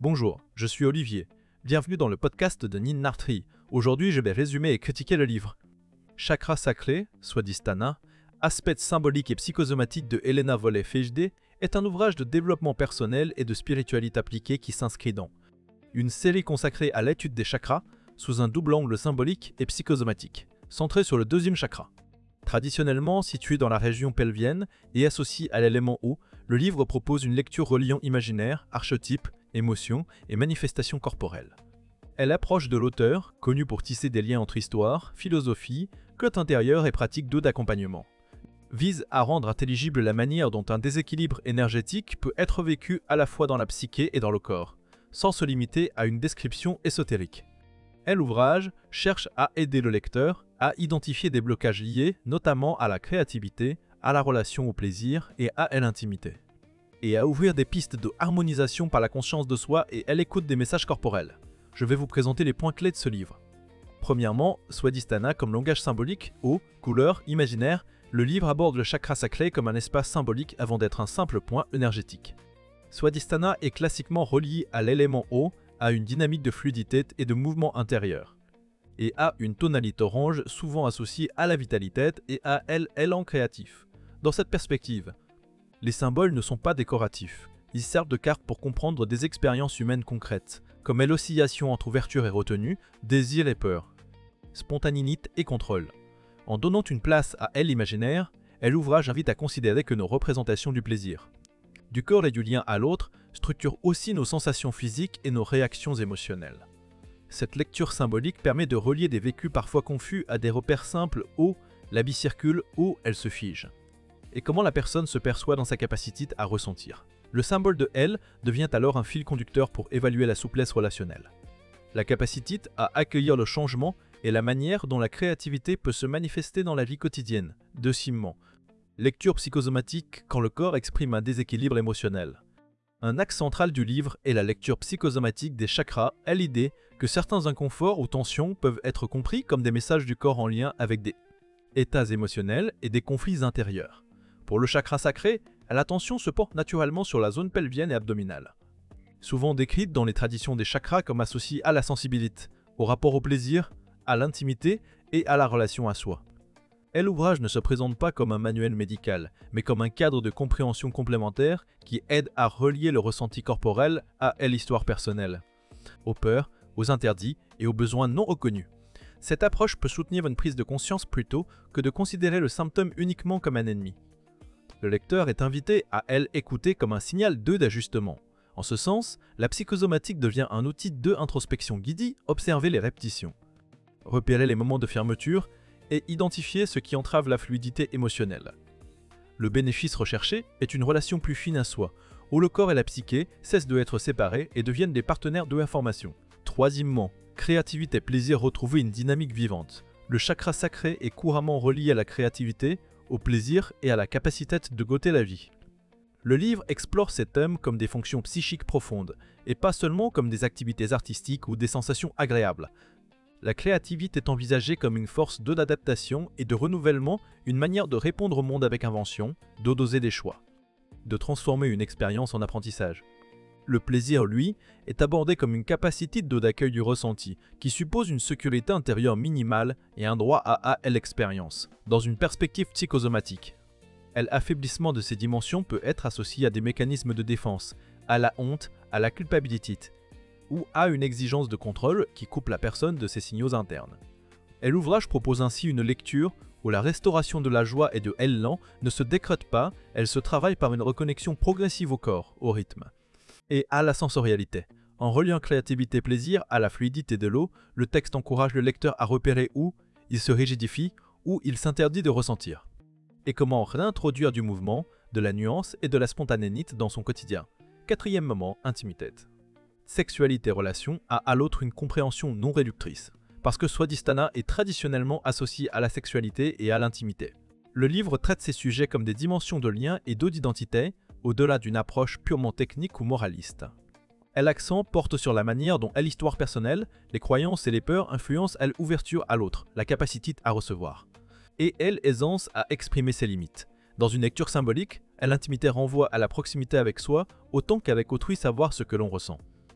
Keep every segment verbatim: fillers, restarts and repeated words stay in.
Bonjour, je suis Olivier. Bienvenue dans le podcast de Nin Nartri. Aujourd'hui, je vais résumer et critiquer le livre Chakra sacré, Swadhisthana, aspects symboliques et psychosomatiques de Helena Volley-Fejde est un ouvrage de développement personnel et de spiritualité appliquée qui s'inscrit dans une série consacrée à l'étude des chakras sous un double angle symbolique et psychosomatique, centré sur le deuxième chakra. Traditionnellement situé dans la région pelvienne et associé à l'élément eau, le livre propose une lecture reliant imaginaire, archétypes, émotions et manifestations corporelles. Elle approche de l'auteur, connu pour tisser des liens entre histoire, philosophie, quête intérieure et pratique d'eau d'accompagnement. Vise à rendre intelligible la manière dont un déséquilibre énergétique peut être vécu à la fois dans la psyché et dans le corps, sans se limiter à une description ésotérique. Et l'ouvrage cherche à aider le lecteur à identifier des blocages liés notamment à la créativité, à la relation au plaisir et à l'intimité, et à ouvrir des pistes de harmonisation par la conscience de soi et à l'écoute des messages corporels. Je vais vous présenter les points clés de ce livre. Premièrement, Swadhisthana comme langage symbolique, eau, couleur, imaginaire, le livre aborde le chakra sacré comme un espace symbolique avant d'être un simple point énergétique. Swadhisthana est classiquement relié à l'élément eau, à une dynamique de fluidité et de mouvement intérieur, et a une tonalité orange souvent associée à la vitalité et à l'élan créatif. Dans cette perspective, les symboles ne sont pas décoratifs, ils servent de carte pour comprendre des expériences humaines concrètes, comme l'oscillation entre ouverture et retenue, désir et peur, spontanéité et contrôle. En donnant une place à l'imaginaire, l'ouvrage invite à considérer que nos représentations du plaisir, du corps et du lien à l'autre structurent aussi nos sensations physiques et nos réactions émotionnelles. Cette lecture symbolique permet de relier des vécus parfois confus à des repères simples où la vie circule, où elle se fige, et comment la personne se perçoit dans sa capacité à ressentir. Le symbole de L devient alors un fil conducteur pour évaluer la souplesse relationnelle, la capacité à accueillir le changement et la manière dont la créativité peut se manifester dans la vie quotidienne. Deuxièmement, lecture psychosomatique quand le corps exprime un déséquilibre émotionnel. Un axe central du livre est la lecture psychosomatique des chakras et l'idée que certains inconforts ou tensions peuvent être compris comme des messages du corps en lien avec des états émotionnels et des conflits intérieurs. Pour le chakra sacré, l'attention se porte naturellement sur la zone pelvienne et abdominale, souvent décrite dans les traditions des chakras comme associée à la sensibilité, au rapport au plaisir, à l'intimité et à la relation à soi. Et l'ouvrage ne se présente pas comme un manuel médical, mais comme un cadre de compréhension complémentaire qui aide à relier le ressenti corporel à l'histoire personnelle, aux peurs, aux interdits et aux besoins non reconnus. Cette approche peut soutenir une prise de conscience plutôt que de considérer le symptôme uniquement comme un ennemi. Le lecteur est invité à l'écouter comme un signal d'eux d'ajustement. En ce sens, la psychosomatique devient un outil de introspection guidée, observer les répétitions, repérer les moments de fermeture et identifier ce qui entrave la fluidité émotionnelle. Le bénéfice recherché est une relation plus fine à soi, où le corps et la psyché cessent d'être séparés et deviennent des partenaires de l'information. Troisièmement, créativité et plaisir retrouver une dynamique vivante. Le chakra sacré est couramment relié à la créativité, au plaisir et à la capacité de goûter la vie. Le livre explore ces thèmes comme des fonctions psychiques profondes, et pas seulement comme des activités artistiques ou des sensations agréables. La créativité est envisagée comme une force d'adaptation et de renouvellement, une manière de répondre au monde avec invention, de doser des choix, de transformer une expérience en apprentissage. Le plaisir, lui, est abordé comme une capacité d'accueil du ressenti, qui suppose une sécurité intérieure minimale et un droit à l'expérience, dans une perspective psychosomatique. L'affaiblissement de ces dimensions peut être associé à des mécanismes de défense, à la honte, à la culpabilité, ou à une exigence de contrôle qui coupe la personne de ses signaux internes. Et l'ouvrage propose ainsi une lecture où la restauration de la joie et de l'élan ne se décrète pas, elle se travaille par une reconnexion progressive au corps, au rythme, et à la sensorialité. En reliant créativité et plaisir à la fluidité de l'eau, le texte encourage le lecteur à repérer où il se rigidifie, où il s'interdit de ressentir, et comment réintroduire du mouvement, de la nuance et de la spontanéité dans son quotidien. Quatrième moment, intimité. Sexualité et relation a à l'autre une compréhension non réductrice, parce que Swadhisthana est traditionnellement associé à la sexualité et à l'intimité. Le livre traite ces sujets comme des dimensions de lien et d'identité, au-delà d'une approche purement technique ou moraliste. L'accent porte sur la manière dont l'histoire personnelle, les croyances et les peurs influencent l'ouverture à l'autre, la capacité à recevoir, et l'aisance à exprimer ses limites. Dans une lecture symbolique, l'intimité renvoie à la proximité avec soi autant qu'avec autrui savoir ce que l'on ressent.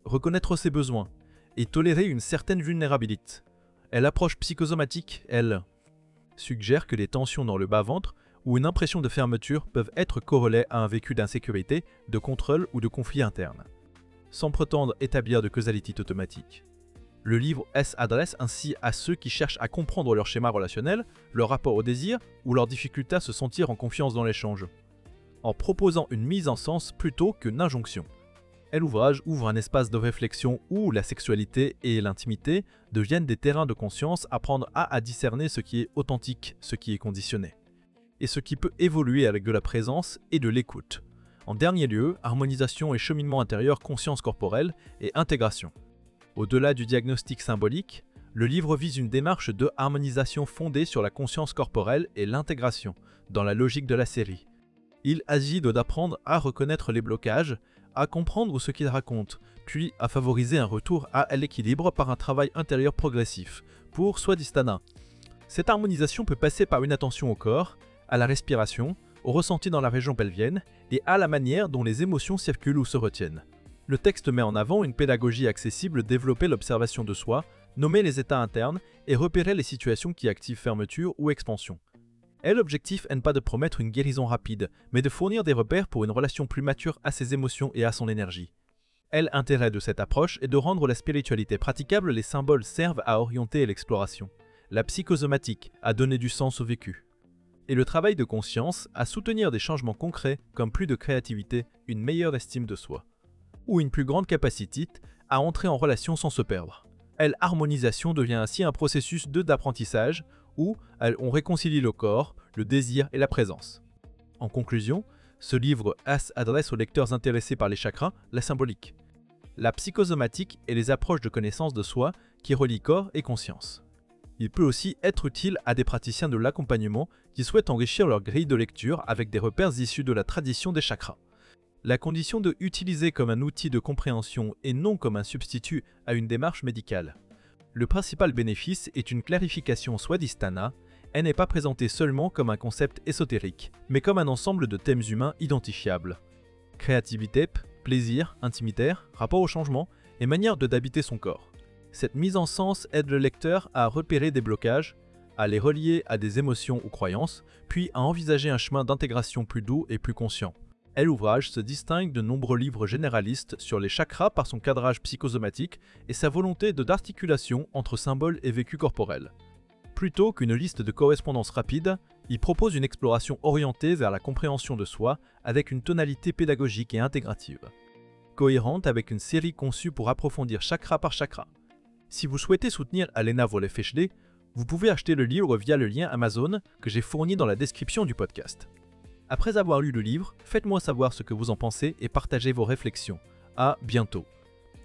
reconnaître ses besoins et tolérer une certaine vulnérabilité. Elle approche psychosomatique, elle suggère que les tensions dans le bas-ventre ou une impression de fermeture peuvent être corrélées à un vécu d'insécurité, de contrôle ou de conflit interne, sans prétendre établir de causalité automatique. Le livre s'adresse ainsi à ceux qui cherchent à comprendre leur schéma relationnel, leur rapport au désir ou leur difficulté à se sentir en confiance dans l'échange, en proposant une mise en sens plutôt qu'une injonction. Et l'ouvrage ouvre un espace de réflexion où la sexualité et l'intimité deviennent des terrains de conscience, apprendre à, à discerner ce qui est authentique, ce qui est conditionné, et ce qui peut évoluer avec de la présence et de l'écoute. En dernier lieu, harmonisation et cheminement intérieur, conscience corporelle et intégration. Au-delà du diagnostic symbolique, le livre vise une démarche de harmonisation fondée sur la conscience corporelle et l'intégration, dans la logique de la série. Il agit d'apprendre à reconnaître les blocages, à comprendre ce qu'il raconte, puis à favoriser un retour à l'équilibre par un travail intérieur progressif, pour Swadhisthana. Cette harmonisation peut passer par une attention au corps, à la respiration, au ressenti dans la région pelvienne et à la manière dont les émotions circulent ou se retiennent. Le texte met en avant une pédagogie accessible, développer l'observation de soi, nommer les états internes et repérer les situations qui activent fermeture ou expansion. Et l'objectif n'est pas de promettre une guérison rapide, mais de fournir des repères pour une relation plus mature à ses émotions et à son énergie. Et l'intérêt de cette approche est de rendre la spiritualité praticable, les symboles servent à orienter l'exploration, la psychosomatique à donner du sens au vécu, et le travail de conscience à soutenir des changements concrets comme plus de créativité, une meilleure estime de soi, ou une plus grande capacité à entrer en relation sans se perdre. L'harmonisation devient ainsi un processus de d'apprentissage où on réconcilie le corps, le désir et la présence. En conclusion, ce livre s'adresse aux lecteurs intéressés par les chakras, la symbolique, la psychosomatique et les approches de connaissance de soi qui relient corps et conscience. Il peut aussi être utile à des praticiens de l'accompagnement qui souhaitent enrichir leur grille de lecture avec des repères issus de la tradition des chakras. La condition de utiliser comme un outil de compréhension et non comme un substitut à une démarche médicale. Le principal bénéfice est une clarification swadhisthana. Elle n'est pas présentée seulement comme un concept ésotérique, mais comme un ensemble de thèmes humains identifiables. Créativité, plaisir, intimité, rapport au changement et manière de d'habiter son corps. Cette mise en sens aide le lecteur à repérer des blocages, à les relier à des émotions ou croyances, puis à envisager un chemin d'intégration plus doux et plus conscient. Et l'ouvrage se distingue de nombreux livres généralistes sur les chakras par son cadrage psychosomatique et sa volonté de d'articulation entre symboles et vécu corporel. Plutôt qu'une liste de correspondances rapides, il propose une exploration orientée vers la compréhension de soi avec une tonalité pédagogique et intégrative, cohérente avec une série conçue pour approfondir chakra par chakra. Si vous souhaitez soutenir Elena Volley-Fischler, vous pouvez acheter le livre via le lien Amazon que j'ai fourni dans la description du podcast. Après avoir lu le livre, faites-moi savoir ce que vous en pensez et partagez vos réflexions. À bientôt.